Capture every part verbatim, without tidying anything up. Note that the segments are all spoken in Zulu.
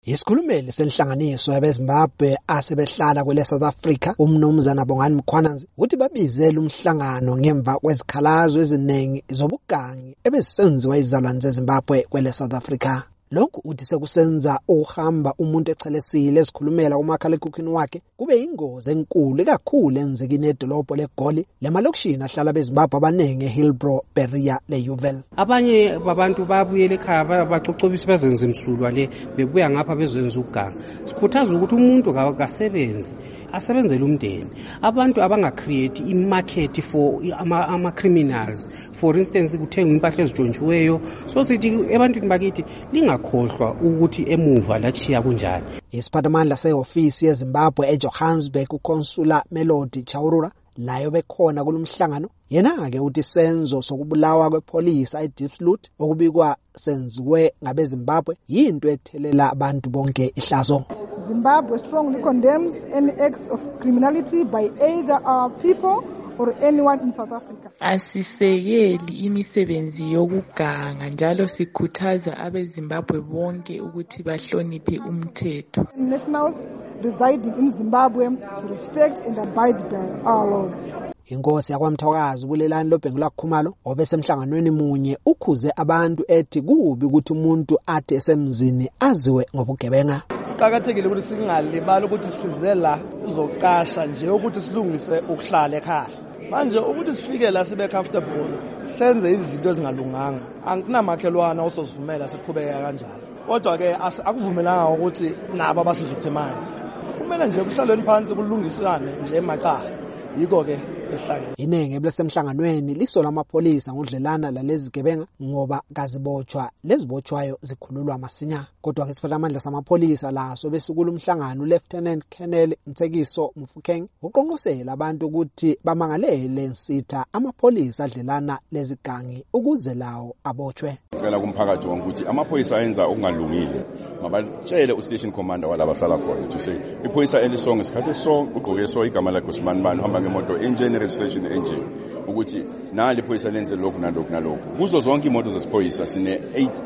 Isikhulumeli senhlanganiso yabeZimbabwe asebehlala kwele South Africa umnumzana Bongani Mkhwananzi uthi babizele umhlangano ngemva kwezikhalazo eziningi zobugangi ebezisenziwa izizalwane zeZimbabwe kwele South Africa. Lokhu uthi sekusenza uhamba umuntu echelesile esikhulumela kumakhalekhukhwini wakhe kube ingozi enkulu kakhulu enzekini edolobho leGoli lemalokishini ahlala beZimbabwe abanenge eHillbrow, Berea leUville. Abanye babantu babuyele ekhaya bacocobisa bazenze imsulwa le bebuya ngapha bezenza uganga. Sikhuthaza ukuthi umuntu akasebenzi asebenzele umndeni. Abantu abanga create imarket for ama, ama criminals. For instance kuthenga impahla ezijonjiweyo. So sithi ebantwini bakithi linga khohlwa ukuthi emuva lachiya kunjani. Isiphathamandla seofisi yeZimbabwe eJohannesburg uConsular Melody Chaurura layo bekhona kulomhlangano yena ke uthi senzo sokubulawa kwepolisa eDiepsloot okubikwa senziwe ngabeZimbabwe yinto ethelela abantu bonke ihlazo. Zimbabwe strongly condemns any acts of criminality by either our people or anyone in South Africa. Asisekeli imisebenzi yokuganga njalo sikhuthaza abeZimbabwe bonke ukuthi bahloniphe umthetho. Nationals residing in Zimbabwe to respect and abide by our laws. Inkosi yakwaMthokazi kulelani loBhengula Khumalo obesemhlanganweni munye ukhuze abantu ethi kubi ukuthi umuntu athi esemzini aziwe ngobugebenga. Kuqakathekile ukuthi singalibali ukuthi size la uzoqasha nje ukuthi silungise ukuhlala ekhaya. Manje ukuthi sifike la sibe comfortable senze izinto ezingalunganga angikunamakhelwana osozivumela siqhubeka kanjalo. Kodwa ke akuvumelanga ukuthi nabo abasizoctimize. Kumele nje kuhlalweni phansi kulungiswane nje emaqala. Yiko ke esihlangene. Inenge blesemhlanganweni lisola amapolisa ngudlelana lalezi gebenga ngoba kazibotshwa lezibotshwayo zikhululwa masinya. Kodwa ke isiphathamandla samapolisa laso besukula umhlangano uLieutenant Colonel Nthekiso Mufokeng uqonqosela abantu ukuthi bamangalele nsitha amapolisa adlelana lezigangi ukuze lawo abotshwe. Ngicela kumphakathi wonke ukuthi amapolisa ayenza okungalungile mabatshele ustation commander walaba hlala khona to say ipolisa elisonke isikhathi so ugqoke so igama lakho simanibani hamba ngemoto engine registration engine ukuthi nali ipolisa lenze lokhu nalokhu nalokhu kuzo zonke imoto zesiphoyisa sine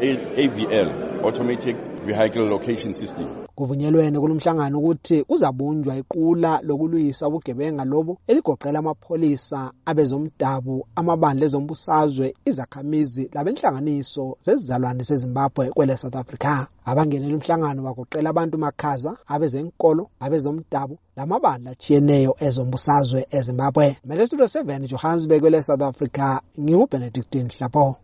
A V L automatic vehicle location system. Kuvunyelwene kulomhlangano ukuthi kuzabunjwa iqula lokulwisa ubugebenga lobo eligoqela amapolisa abezomdabu amabandla ezombusazwe izakhamizi labenhlanganiso zezizalwane zeZimbabwe kwele South Africa. Abangenela umhlangano bagoqela abantu makhaza abezenkolo abezomdabu lamabandla achiyeneyo ezombusazwe eZimbabwe. Studio seven Johannesburg kwele South Africa nginguBenedictine Hlapo.